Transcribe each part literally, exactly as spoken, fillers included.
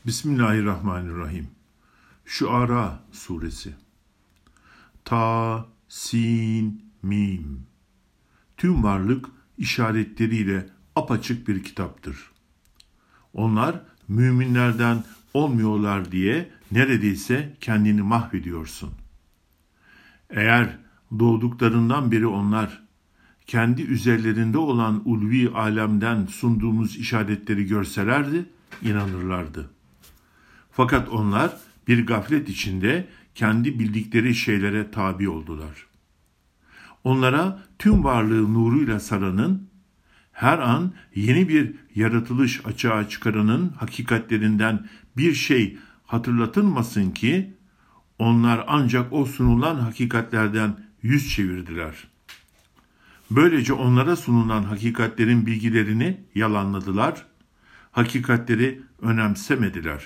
Bismillahirrahmanirrahim. Şuara Suresi. Ta, sin, mim. Tüm varlık işaretleriyle apaçık bir kitaptır. Onlar müminlerden olmuyorlar diye neredeyse kendini mahvediyorsun. Eğer doğduklarından beri onlar kendi üzerlerinde olan ulvi alemden sunduğumuz işaretleri görselerdi, inanırlardı. Fakat onlar bir gaflet içinde kendi bildikleri şeylere tabi oldular. Onlara tüm varlığı nuruyla saranın, her an yeni bir yaratılış açığa çıkaranın hakikatlerinden bir şey hatırlatılmasın ki, onlar ancak o sunulan hakikatlerden yüz çevirdiler. Böylece onlara sunulan hakikatlerin bilgilerini yalanladılar, hakikatleri önemsemediler.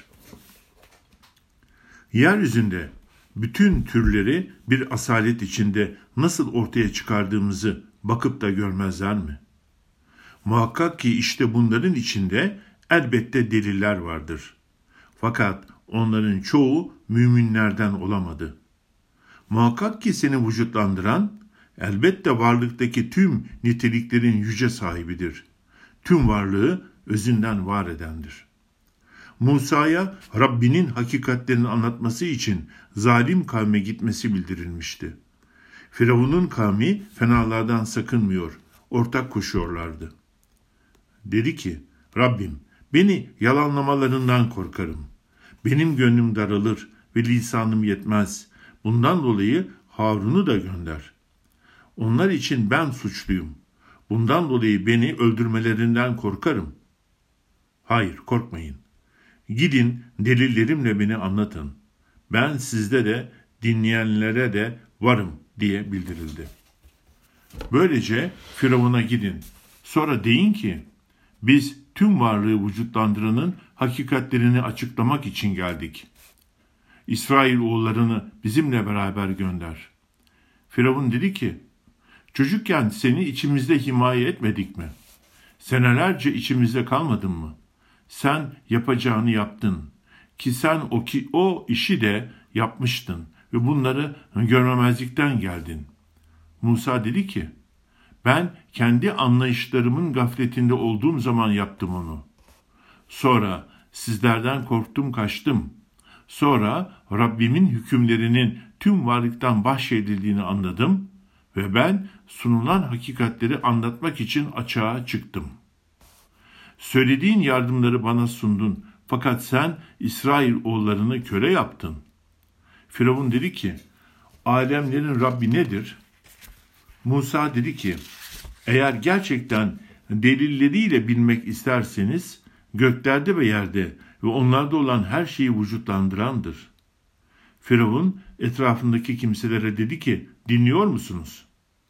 Yeryüzünde bütün türleri bir asalet içinde nasıl ortaya çıkardığımızı bakıp da görmezler mi? Muhakkak ki işte bunların içinde elbette deliller vardır. Fakat onların çoğu müminlerden olamadı. Muhakkak ki seni vücutlandıran, elbette varlıktaki tüm niteliklerin yüce sahibidir. Tüm varlığı özünden var edendir. Musa'ya Rabbinin hakikatlerini anlatması için zalim kavme gitmesi bildirilmişti. Firavun'un kavmi fenalardan sakınmıyor, ortak koşuyorlardı. Dedi ki, Rabbim beni yalanlamalarından korkarım. Benim gönlüm daralır ve lisanım yetmez. Bundan dolayı Harun'u da gönder. Onlar için ben suçluyum. Bundan dolayı beni öldürmelerinden korkarım. Hayır, korkmayın. Gidin delillerimle beni anlatın. Ben sizde de dinleyenlere de varım diye bildirildi. Böylece Firavun'a gidin. Sonra deyin ki, biz tüm varlığı vücutlandıranın hakikatlerini açıklamak için geldik. İsrail oğullarını bizimle beraber gönder. Firavun dedi ki, çocukken seni içimizde himaye etmedik mi? Senelerce içimizde kalmadın mı? Sen yapacağını yaptın ki sen o ki o işi de yapmıştın ve bunları görmemezlikten geldin. Musa dedi ki, ben kendi anlayışlarımın gafletinde olduğum zaman yaptım onu. Sonra sizlerden korktum kaçtım. Sonra Rabbimin hükümlerinin tüm varlıktan bahşedildiğini anladım ve ben sunulan hakikatleri anlatmak için açığa çıktım. Söylediğin yardımları bana sundun fakat sen İsrail oğullarını köle yaptın. Firavun dedi ki, alemlerin Rabbi nedir? Musa dedi ki, eğer gerçekten delilleriyle bilmek isterseniz göklerde ve yerde ve onlarda olan her şeyi vücutlandırandır. Firavun etrafındaki kimselere dedi ki, dinliyor musunuz?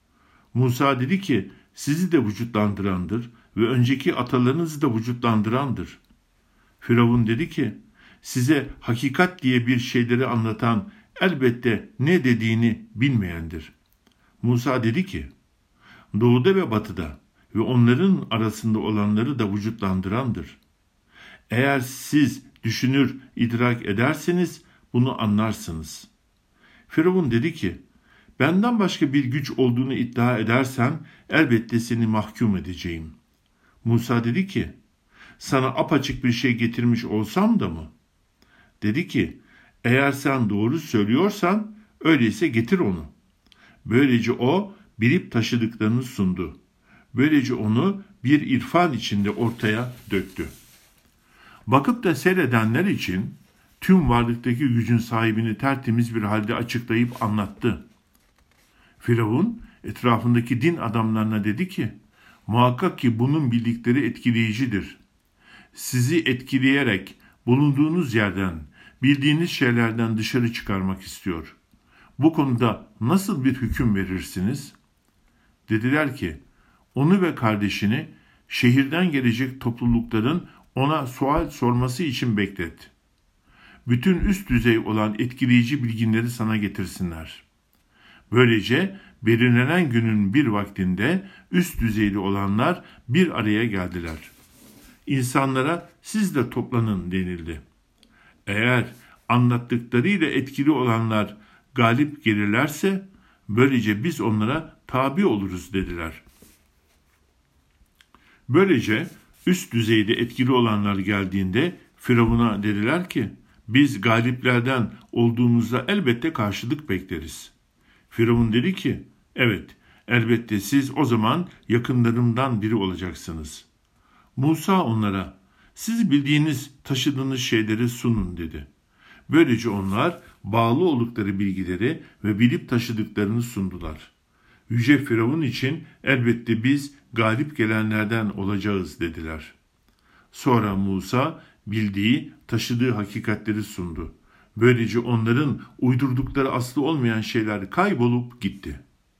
Musa dedi ki, sizi de vücutlandırandır ve önceki atalarınızı da vücutlandırandır. Firavun dedi ki, size hakikat diye bir şeyleri anlatan elbette ne dediğini bilmeyendir. Musa dedi ki, doğuda ve batıda ve onların arasında olanları da vücutlandırandır. Eğer siz düşünür, idrak ederseniz bunu anlarsınız. Firavun dedi ki, benden başka bir güç olduğunu iddia edersen elbette seni mahkum edeceğim. Musa dedi ki, sana apaçık bir şey getirmiş olsam da mı? Dedi ki, eğer sen doğru söylüyorsan öyleyse getir onu. Böylece o bilip taşıdıklarını sundu. Böylece onu bir irfan içinde ortaya döktü. Bakıp da seyredenler için tüm varlıktaki gücün sahibini tertemiz bir halde açıklayıp anlattı. Firavun etrafındaki din adamlarına dedi ki, muhakkak ki bunun bildikleri etkileyicidir. Sizi etkileyerek bulunduğunuz yerden, bildiğiniz şeylerden dışarı çıkarmak istiyor. Bu konuda nasıl bir hüküm verirsiniz? Dediler ki, onu ve kardeşini şehirden gelecek toplulukların ona sual sorması için beklet. Bütün üst düzey olan etkileyici bilginleri sana getirsinler. Böylece belirlenen günün bir vaktinde üst düzeyli olanlar bir araya geldiler. İnsanlara siz de toplanın denildi. Eğer anlattıklarıyla etkili olanlar galip gelirlerse böylece biz onlara tabi oluruz dediler. Böylece üst düzeyde etkili olanlar geldiğinde Firavun'a dediler ki biz galiplerden olduğumuzda elbette karşılık bekleriz. Firavun dedi ki evet elbette siz o zaman yakınlarımdan biri olacaksınız. Musa onlara siz bildiğiniz taşıdığınız şeyleri sunun dedi. Böylece onlar bağlı oldukları bilgileri ve bilip taşıdıklarını sundular. Yüce Firavun için elbette biz galip gelenlerden olacağız dediler. Sonra Musa bildiği, taşıdığı hakikatleri sundu. Böylece onların uydurdukları aslı olmayan şeyler kaybolup gitti.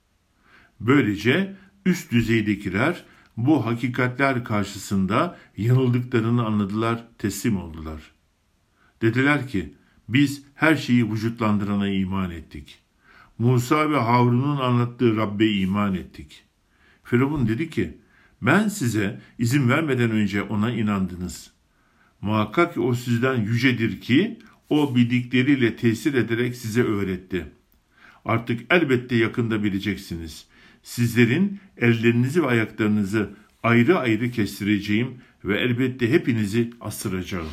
Böylece üst düzeydekiler bu hakikatler karşısında yanıldıklarını anladılar, teslim oldular. Dediler ki, biz her şeyi vücutlandırana iman ettik. Musa ve Harun'un anlattığı Rabbe iman ettik. Firavun dedi ki, ben size izin vermeden önce ona inandınız. Muhakkak ki o sizden yücedir ki, o bildikleriyle tesir ederek size öğretti. Artık elbette yakında bileceksiniz. Sizlerin ellerinizi ve ayaklarınızı ayrı ayrı kestireceğim ve elbette hepinizi asıracağım.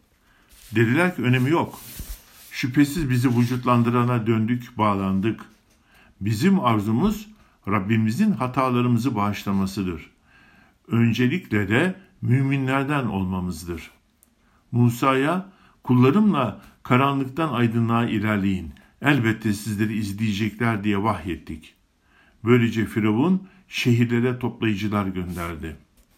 Dediler ki önemi yok. Şüphesiz bizi vücutlandırana döndük, bağlandık. Bizim arzumuz Rabbimizin hatalarımızı bağışlamasıdır. Öncelikle de müminlerden olmamızdır. Musa'ya kullarımla karanlıktan aydınlığa ilerleyin. Elbette sizleri izleyecekler diye vahyettik. Böylece Firavun şehirlere toplayıcılar gönderdi.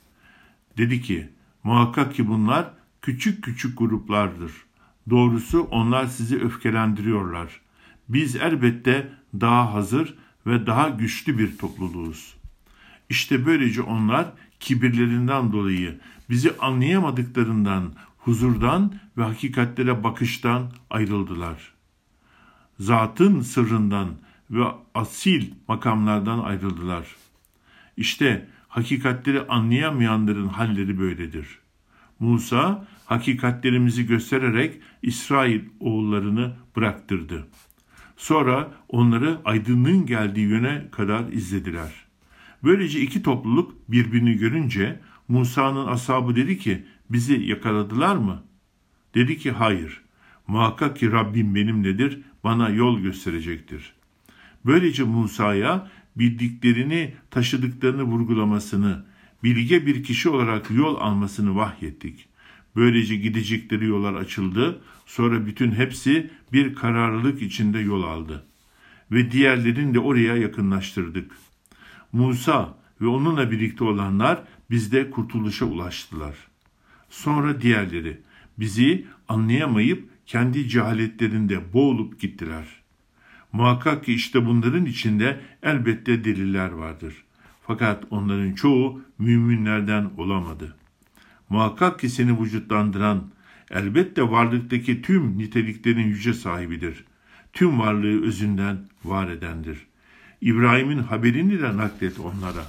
Dedi ki, muhakkak ki bunlar küçük küçük gruplardır. Doğrusu onlar sizi öfkelendiriyorlar. Biz elbette daha hazır ve daha güçlü bir topluluğuz. İşte böylece onlar kibirlerinden dolayı bizi anlayamadıklarından, huzurdan ve hakikatlere bakıştan ayrıldılar. Zatın sırrından ve asil makamlardan ayrıldılar. İşte hakikatleri anlayamayanların halleri böyledir. Musa hakikatlerimizi göstererek İsrail oğullarını bıraktırdı. Sonra onları aydınlığın geldiği yöne kadar izlediler. Böylece iki topluluk birbirini görünce Musa'nın ashabı dedi ki, bizi yakaladılar mı? Dedi ki, hayır. Muhakkak ki Rabbim benimledir, bana yol gösterecektir. Böylece Musa'ya bildiklerini, taşıdıklarını vurgulamasını, bilge bir kişi olarak yol almasını vahyettik. Böylece gidecekleri yollar açıldı, sonra bütün hepsi bir kararlılık içinde yol aldı. Ve diğerlerini de oraya yakınlaştırdık. Musa ve onunla birlikte olanlar bizde kurtuluşa ulaştılar. Sonra diğerleri bizi anlayamayıp kendi cehaletlerinde boğulup gittiler. Muhakkak ki işte bunların içinde elbette deliller vardır. Fakat onların çoğu müminlerden olamadı. Muhakkak ki seni vücutlandıran, elbette varlıktaki tüm niteliklerin yüce sahibidir. Tüm varlığı özünden var edendir. İbrahim'in haberini de naklet onlara.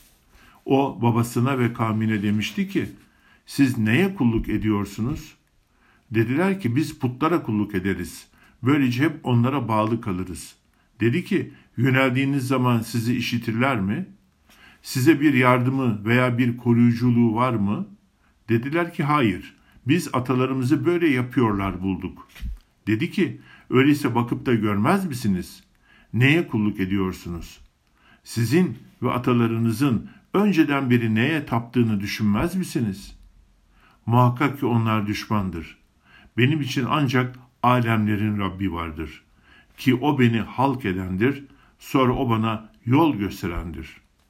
O babasına ve kavmine demişti ki, siz neye kulluk ediyorsunuz? Dediler ki biz putlara kulluk ederiz. Böylece hep onlara bağlı kalırız. Dedi ki, yöneldiğiniz zaman sizi işitirler mi? Size bir yardımı veya bir koruyuculuğu var mı? Dediler ki hayır, biz atalarımızı böyle yapıyorlar bulduk. Dedi ki, öyleyse bakıp da görmez misiniz? Neye kulluk ediyorsunuz? Sizin ve atalarınızın önceden beri neye taptığını düşünmez misiniz? Muhakkak ki onlar düşmandır. Benim için ancak alemlerin Rabbi vardır. Ki o beni halk edendir, sonra o bana yol gösterendir.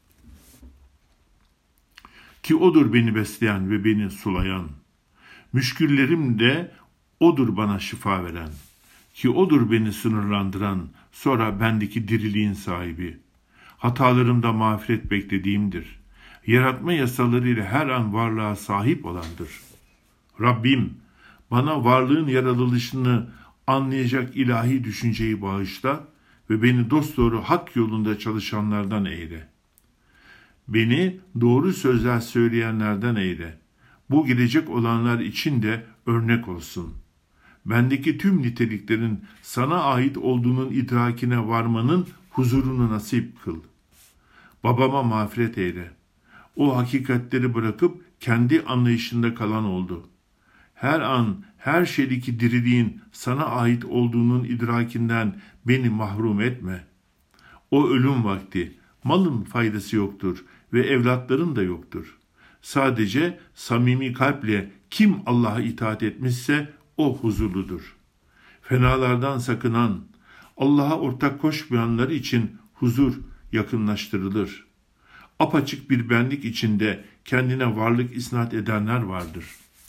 Ki odur beni besleyen ve beni sulayan. Müşküllerim de odur bana şifa veren. Ki odur beni sınırlandıran, sonra bendeki diriliğin sahibi. Hatalarımda mağfiret beklediğimdir. Yaratma yasalarıyla her an varlığa sahip olandır. Rabbim, bana varlığın yaratılışını anlayacak ilahi düşünceyi bağışla ve beni dosdoğru hak yolunda çalışanlardan eyle. Beni doğru sözler söyleyenlerden eyle. Bu gelecek olanlar için de örnek olsun. bendeki tüm niteliklerin sana ait olduğunun idrakine varmanın huzurunu nasip kıl. Babama mağfiret eyle. O hakikatleri bırakıp kendi anlayışında kalan oldu. Her an, her şeydeki diriliğin sana ait olduğunun idrakinden beni mahrum etme. O ölüm vakti, malın faydası yoktur ve evlatların da yoktur. Sadece samimi kalple kim Allah'a itaat etmişse o huzurludur. Fenalardan sakınan, Allah'a ortak koşmayanlar için huzur yakınlaştırılır. Apaçık bir benlik içinde kendine varlık isnat edenler vardır.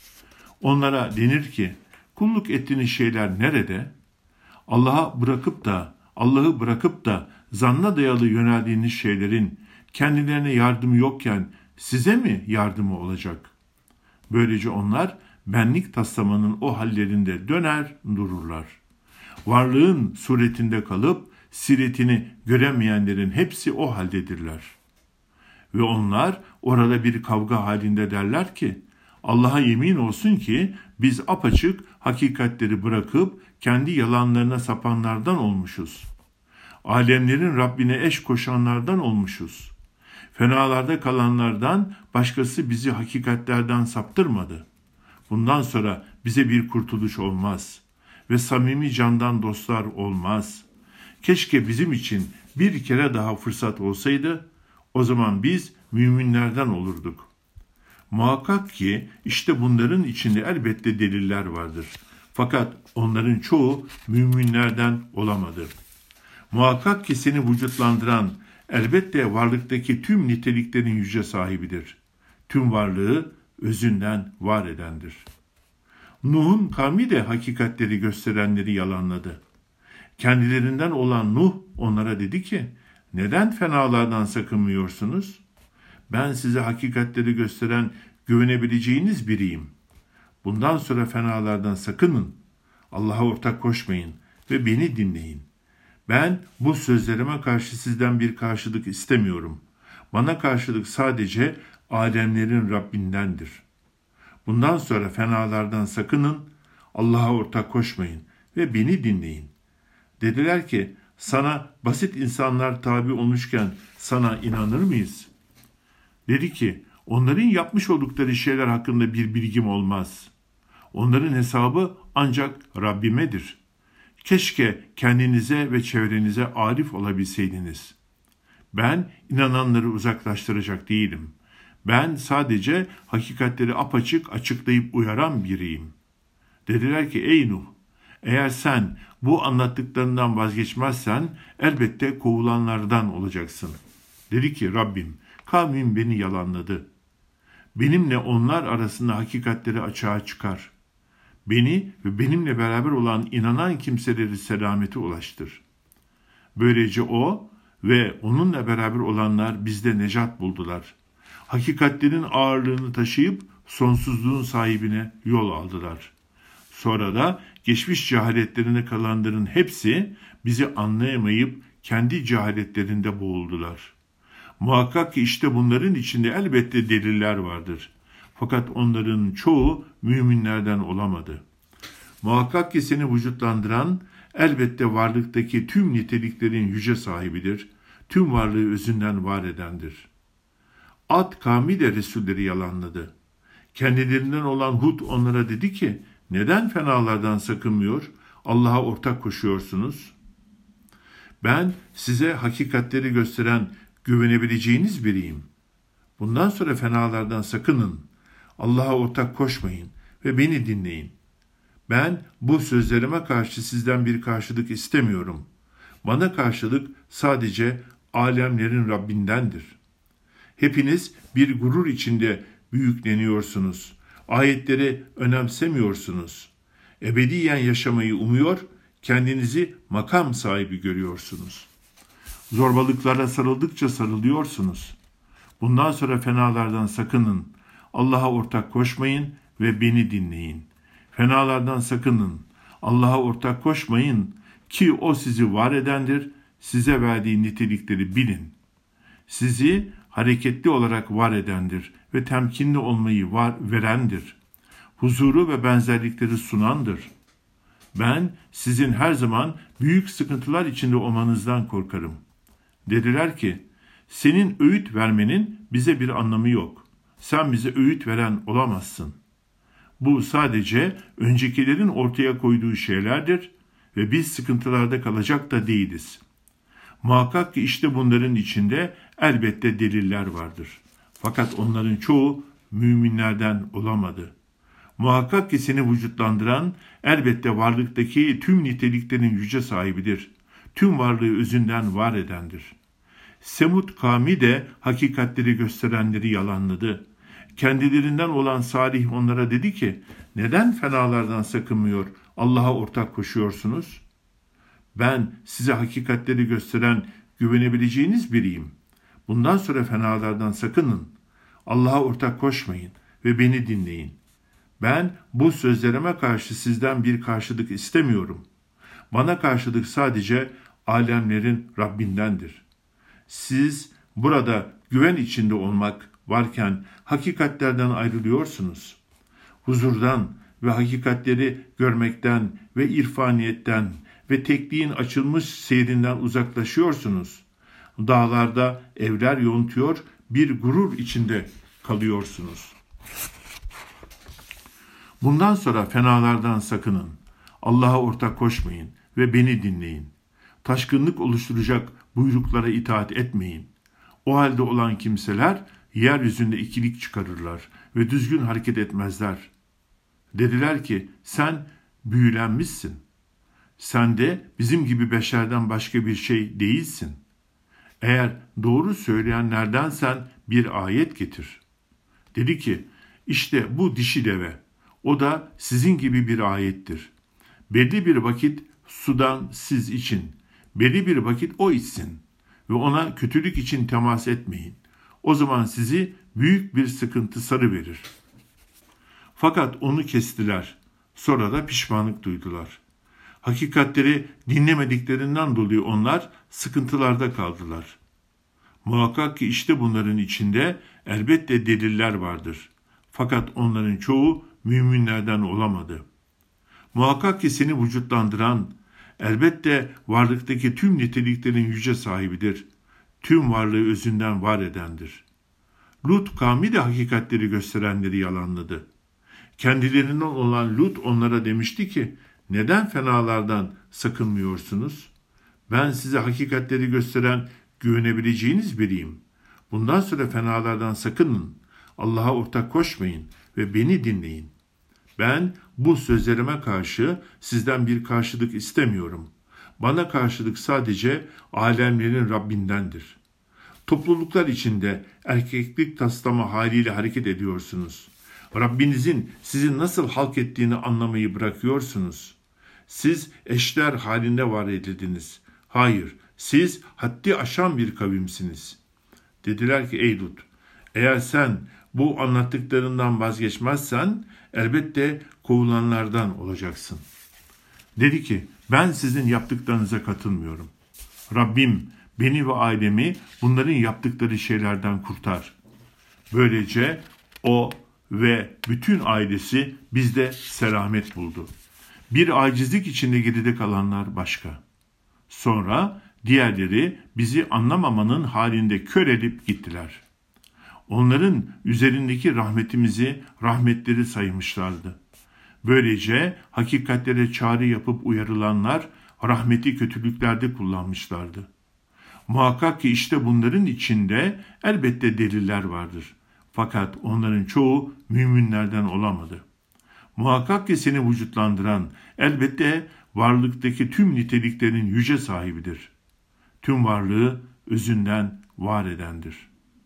Onlara denir ki, kulluk ettiğiniz şeyler nerede? Allah'a bırakıp da, Allah'ı bırakıp da zanna dayalı yöneldiğiniz şeylerin kendilerine yardımı yokken size mi yardımı olacak? Böylece onlar benlik taslamanın o hallerinde döner dururlar. Varlığın suretinde kalıp siretini göremeyenlerin hepsi o haldedirler. Ve onlar orada bir kavga halinde derler ki, Allah'a yemin olsun ki biz apaçık hakikatleri bırakıp kendi yalanlarına sapanlardan olmuşuz. Alemlerin Rabbine eş koşanlardan olmuşuz. Fenalarda kalanlardan başkası bizi hakikatlerden saptırmadı. Bundan sonra bize bir kurtuluş olmaz ve samimi candan dostlar olmaz. Keşke bizim için bir kere daha fırsat olsaydı, o zaman biz müminlerden olurduk. Muhakkak ki işte bunların içinde elbette deliller vardır. Fakat onların çoğu müminlerden olamadı. Muhakkak ki seni vücutlandıran elbette varlıktaki tüm niteliklerin yüce sahibidir. Tüm varlığı özünden var edendir. Nuh'un kavmi de hakikatleri gösterenleri yalanladı. Kendilerinden olan Nuh onlara dedi ki, neden fenalardan sakınmıyorsunuz? Ben size hakikatleri gösteren güvenebileceğiniz biriyim. Bundan sonra fenalardan sakının. Allah'a ortak koşmayın ve beni dinleyin. Ben bu sözlerime karşı sizden bir karşılık istemiyorum. Bana karşılık sadece alemlerin Rabbindendir. Bundan sonra fenalardan sakının, Allah'a ortak koşmayın ve beni dinleyin. Dediler ki, sana basit insanlar tabi olmuşken sana inanır mıyız? Dedi ki, onların yapmış oldukları şeyler hakkında bir bilgim olmaz. Onların hesabı ancak Rabbimedir. Keşke kendinize ve çevrenize arif olabilseydiniz. Ben inananları uzaklaştıracak değilim. Ben sadece hakikatleri apaçık açıklayıp uyaran biriyim. Dediler ki, ey Nuh, eğer sen bu anlattıklarından vazgeçmezsen elbette kovulanlardan olacaksın. Dedi ki, Rabbim, kavmim beni yalanladı. Benimle onlar arasında hakikatleri açığa çıkar. Beni ve benimle beraber olan inanan kimseleri selamete ulaştır. Böylece o ve onunla beraber olanlar bizde necat buldular. Hakikatlerin ağırlığını taşıyıp sonsuzluğun sahibine yol aldılar. Sonra da geçmiş cehaletlerine kalanların hepsi bizi anlayamayıp kendi cehaletlerinde boğuldular. Muhakkak ki işte bunların içinde elbette deliller vardır. Fakat onların çoğu müminlerden olamadı. Muhakkak ki seni vücutlandıran elbette varlıktaki tüm niteliklerin yüce sahibidir. Tüm varlığı özünden var edendir. Ad kavmi de Resulleri yalanladı. Kendilerinden olan Hud onlara dedi ki, neden fenalardan sakınmıyor, Allah'a ortak koşuyorsunuz? Ben size hakikatleri gösteren güvenebileceğiniz biriyim. Bundan sonra fenalardan sakının, Allah'a ortak koşmayın ve beni dinleyin. Ben bu sözlerime karşı sizden bir karşılık istemiyorum. Bana karşılık sadece alemlerin Rabbindendir. Hepiniz bir gurur içinde büyükleniyorsunuz. Ayetleri önemsemiyorsunuz. Ebediyen yaşamayı umuyor, kendinizi makam sahibi görüyorsunuz. Zorbalıklara sarıldıkça sarılıyorsunuz. Bundan sonra fenalardan sakının. Allah'a ortak koşmayın ve beni dinleyin. Fenalardan sakının. Allah'a ortak koşmayın ki o sizi var edendir. Size verdiği nitelikleri bilin. Sizi hareketli olarak var edendir ve temkinli olmayı var verendir. Huzuru ve benzerlikleri sunandır. Ben sizin her zaman büyük sıkıntılar içinde olmanızdan korkarım. Dediler ki, senin öğüt vermenin bize bir anlamı yok. Sen bize öğüt veren olamazsın. Bu sadece öncekilerin ortaya koyduğu şeylerdir ve biz sıkıntılarda kalacak da değiliz. Muhakkak ki işte bunların içinde elbette deliller vardır. Fakat onların çoğu müminlerden olamadı. Muhakkak ki seni vücutlandıran elbette varlıktaki tüm niteliklerin yüce sahibidir. Tüm varlığı özünden var edendir. Semud kavmi de hakikatleri gösterenleri yalanladı. Kendilerinden olan Salih onlara dedi ki, neden fenalardan sakınmıyor, Allah'a ortak koşuyorsunuz? Ben size hakikatleri gösteren güvenebileceğiniz biriyim. Bundan sonra fenalardan sakının. Allah'a ortak koşmayın ve beni dinleyin. Ben bu sözlerime karşı sizden bir karşılık istemiyorum. Bana karşılık sadece alemlerin Rabbindendir. Siz burada güven içinde olmak varken hakikatlerden ayrılıyorsunuz. Huzurdan ve hakikatleri görmekten ve irfaniyetten ve tekliğin açılmış seyrinden uzaklaşıyorsunuz. Dağlarda evler yontuyor, bir gurur içinde kalıyorsunuz. Bundan sonra fenalardan sakının. Allah'a ortak koşmayın ve beni dinleyin. Taşkınlık oluşturacak buyruklara itaat etmeyin. O halde olan kimseler yeryüzünde ikilik çıkarırlar ve düzgün hareket etmezler. Dediler ki, sen büyülenmişsin. Sen de bizim gibi beşerden başka bir şey değilsin. Eğer doğru söyleyenlerdensen bir ayet getir. Dedi ki, işte bu dişi deve. O da sizin gibi bir ayettir. Belli bir vakit sudan siz için, belli bir vakit o içsin ve ona kötülük için temas etmeyin. O zaman sizi büyük bir sıkıntı sarıverir. Fakat onu kestiler. Sonra da pişmanlık duydular. Hakikatleri dinlemediklerinden dolayı onlar sıkıntılarda kaldılar. Muhakkak ki işte bunların içinde elbette deliller vardır. Fakat onların çoğu müminlerden olamadı. Muhakkak ki seni vücutlandıran, elbette varlıktaki tüm niteliklerin yüce sahibidir. Tüm varlığı özünden var edendir. Lut kavmi de hakikatleri gösterenleri yalanladı. Kendilerinden olan Lut onlara demişti ki, neden fenalardan sakınmıyorsunuz? Ben size hakikatleri gösteren güvenebileceğiniz biriyim. Bundan sonra fenalardan sakının. Allah'a ortak koşmayın ve beni dinleyin. Ben bu sözlerime karşı sizden bir karşılık istemiyorum. Bana karşılık sadece alemlerin Rabbindendir. Topluluklar içinde erkeklik taslama haliyle hareket ediyorsunuz. Rabbinizin sizi nasıl halk ettiğini anlamayı bırakıyorsunuz. Siz eşler halinde var edildiniz. Hayır, siz haddi aşan bir kavimsiniz. Dediler ki, ey Lut, eğer sen bu anlattıklarından vazgeçmezsen elbette kovulanlardan olacaksın. Dedi ki, ben sizin yaptıklarınıza katılmıyorum. Rabbim beni ve ailemi bunların yaptıkları şeylerden kurtar. Böylece o ve bütün ailesi bizde selamet buldu. Bir acizlik içinde geride kalanlar başka. Sonra diğerleri bizi anlamamanın halinde kör edip gittiler. Onların üzerindeki rahmetimizi rahmetleri saymışlardı. Böylece hakikatlere çağrı yapıp uyarılanlar rahmeti kötülüklerde kullanmışlardı. Muhakkak ki işte bunların içinde elbette deliller vardır. Fakat onların çoğu müminlerden olamadı. Muhakkak ki seni vücutlandıran elbette varlıktaki tüm niteliklerin yüce sahibidir. Tüm varlığı özünden var edendir.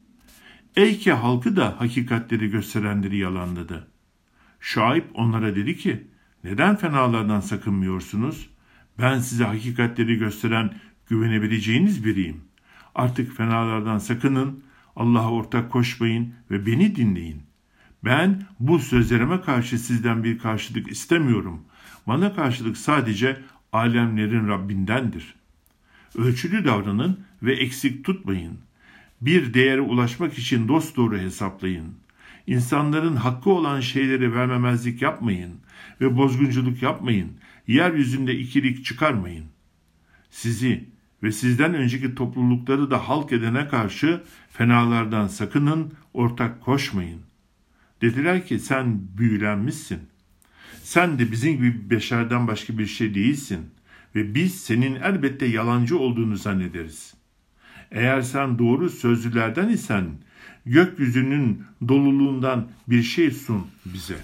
Eyke halkı da hakikatleri gösterenleri yalanladı. Şuayb onlara dedi ki, neden fenalardan sakınmıyorsunuz? Ben size hakikatleri gösteren güvenebileceğiniz biriyim. Artık fenalardan sakının, Allah'a ortak koşmayın ve beni dinleyin. Ben bu sözlerime karşı sizden bir karşılık istemiyorum. Bana karşılık sadece alemlerin Rabbindendir. Ölçülü davranın ve eksik tutmayın. Bir değere ulaşmak için dosdoğru hesaplayın. İnsanların hakkı olan şeyleri vermemezlik yapmayın ve bozgunculuk yapmayın. Yeryüzünde ikilik çıkarmayın. Sizi ve sizden önceki toplulukları da halk edene karşı fenalardan sakının, ortak koşmayın. Dediler ki sen büyülenmişsin. Sen de bizim gibi bir beşerden başka bir şey değilsin ve biz senin elbette yalancı olduğunu zannederiz. Eğer sen doğru sözlülerden isen gökyüzünün doluluğundan bir şey sun bize.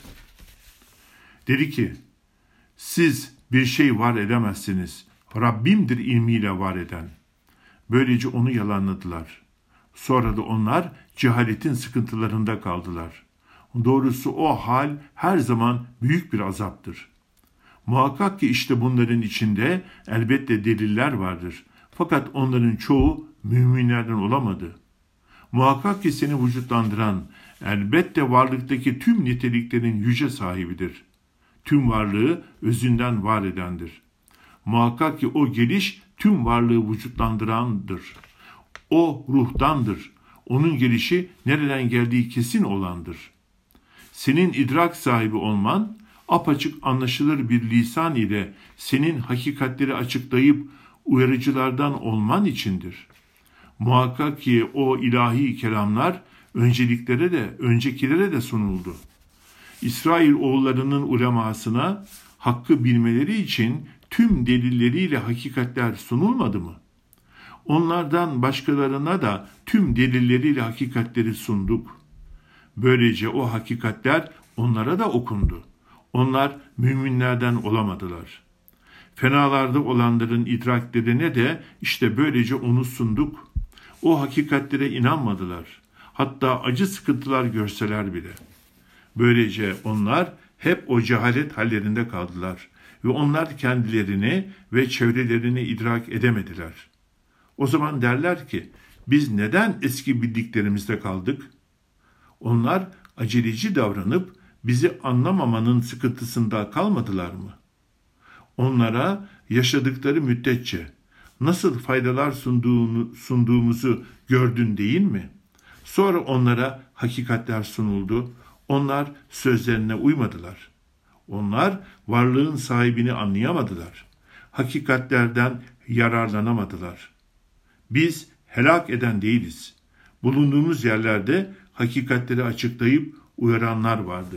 Dedi ki, siz bir şey var edemezsiniz. Rabbimdir ilmiyle var eden. Böylece onu yalanladılar. Sonra da onlar cehaletin sıkıntılarında kaldılar. Doğrusu o hal her zaman büyük bir azaptır. Muhakkak ki işte bunların içinde elbette deliller vardır. Fakat onların çoğu müminlerden olamadı. Muhakkak ki seni vücutlandıran elbette varlıktaki tüm niteliklerin yüce sahibidir. Tüm varlığı özünden var edendir. Muhakkak ki o geliş tüm varlığı vücutlandırandır. O ruhtandır. Onun gelişi nereden geldiği kesin olandır. Senin idrak sahibi olman, apaçık anlaşılır bir lisan ile senin hakikatleri açıklayıp uyarıcılardan olman içindir. Muhakkak ki o ilahi kelamlar önceliklere de, öncekilere de sunuldu. İsrail oğullarının ulemasına hakkı bilmeleri için tüm delilleriyle hakikatler sunulmadı mı? Onlardan başkalarına da tüm delilleriyle hakikatleri sunduk. Böylece o hakikatler onlara da okundu. Onlar müminlerden olamadılar. Fenalarda olanların idraklerine de işte böylece onu sunduk. O hakikatlere inanmadılar. Hatta acı sıkıntılar görseler bile. Böylece onlar hep o cehalet hallerinde kaldılar ve onlar kendilerini ve çevrelerini idrak edemediler. O zaman derler ki, biz neden eski bildiklerimizde kaldık? Onlar aceleci davranıp bizi anlamamanın sıkıntısında kalmadılar mı? Onlara yaşadıkları müddetçe nasıl faydalar sunduğunu, sunduğumuzu gördün değil mi? Sonra onlara hakikatler sunuldu. Onlar sözlerine uymadılar. Onlar varlığın sahibini anlayamadılar. Hakikatlerden yararlanamadılar. Biz helak eden değiliz. Bulunduğumuz yerlerde hakikatleri açıklayıp uyaranlar vardır.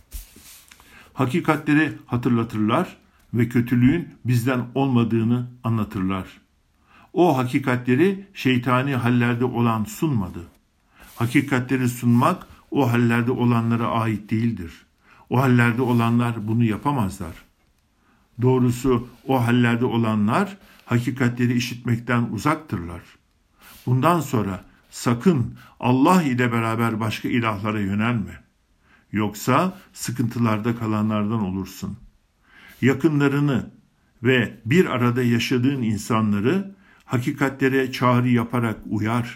Hakikatleri hatırlatırlar ve kötülüğün bizden olmadığını anlatırlar. O hakikatleri şeytani hallerde olan sunmadı. Hakikatleri sunmak o hallerde olanlara ait değildir. O hallerde olanlar bunu yapamazlar. Doğrusu o hallerde olanlar hakikatleri işitmekten uzaktırlar. Bundan sonra sakın Allah ile beraber başka ilahlara yönelme. Yoksa sıkıntılarda kalanlardan olursun. Yakınlarını ve bir arada yaşadığın insanları hakikatlere çağrı yaparak uyar.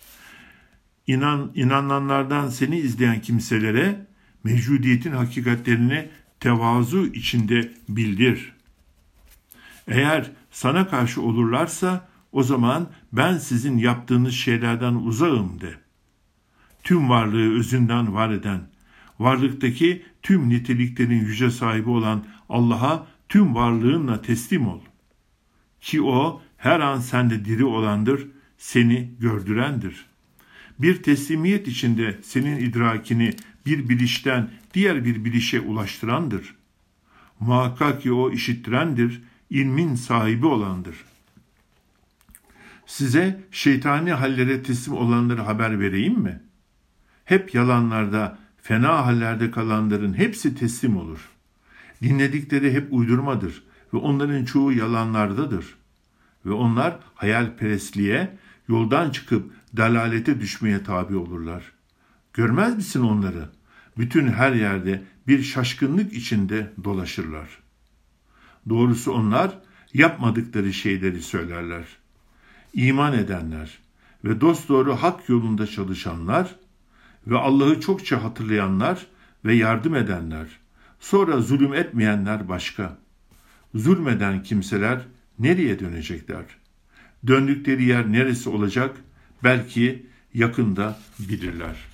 İnan, inananlardan seni izleyen kimselere mevcudiyetin hakikatlerini tevazu içinde bildir. Eğer sana karşı olurlarsa o zaman ben sizin yaptığınız şeylerden uzağım de. Tüm varlığı özünden var eden, varlıktaki tüm niteliklerin yüce sahibi olan Allah'a tüm varlığınla teslim ol. Ki o her an sende diri olandır, seni gördürendir. Bir teslimiyet içinde senin idrakini bir bilişten diğer bir bilişe ulaştırandır. Muhakkak ki o işittirendir, ilmin sahibi olandır. Size şeytani hallere teslim olanları haber vereyim mi? Hep yalanlarda, fena hallerde kalanların hepsi teslim olur. Dinledikleri hep uydurmadır ve onların çoğu yalanlardadır. Ve onlar hayalperestliğe, yoldan çıkıp dalalete düşmeye tabi olurlar. Görmez misin onları? Bütün her yerde bir şaşkınlık içinde dolaşırlar. Doğrusu onlar yapmadıkları şeyleri söylerler. İman edenler ve dosdoğru hak yolunda çalışanlar ve Allah'ı çokça hatırlayanlar ve yardım edenler, sonra zulüm etmeyenler başka. Zulmeden kimseler nereye dönecekler? Döndükleri yer neresi olacak? Belki yakında bilirler.